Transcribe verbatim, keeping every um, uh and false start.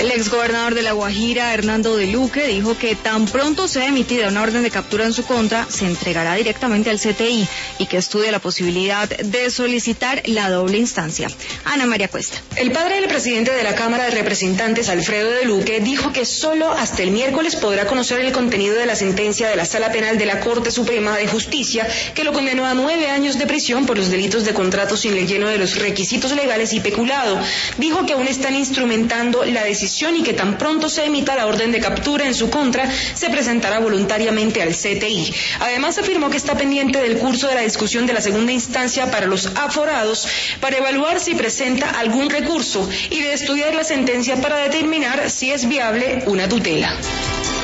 El exgobernador de La Guajira, Hernando de Luque, dijo que tan pronto sea emitida una orden de captura en su contra, se entregará directamente al C T I y que estudia la posibilidad de solicitar la doble instancia. Ana María Cuesta. El padre del presidente de la Cámara de Representantes, Alfredo de Luque, dijo que solo hasta el miércoles podrá conocer el contenido de la sentencia de la Sala Penal de la Corte Suprema de Justicia, que lo condenó a nueve años de prisión por los delitos de contrato sin el lleno de los requisitos legales y peculado. Dijo que aún están instrumentando la decisión y que tan pronto se emita la orden de captura en su contra, se presentará voluntariamente al C T I. Además, afirmó que está pendiente del curso de la discusión de la segunda instancia para los aforados para evaluar si presenta algún recurso y de estudiar la sentencia para determinar si es viable una tutela.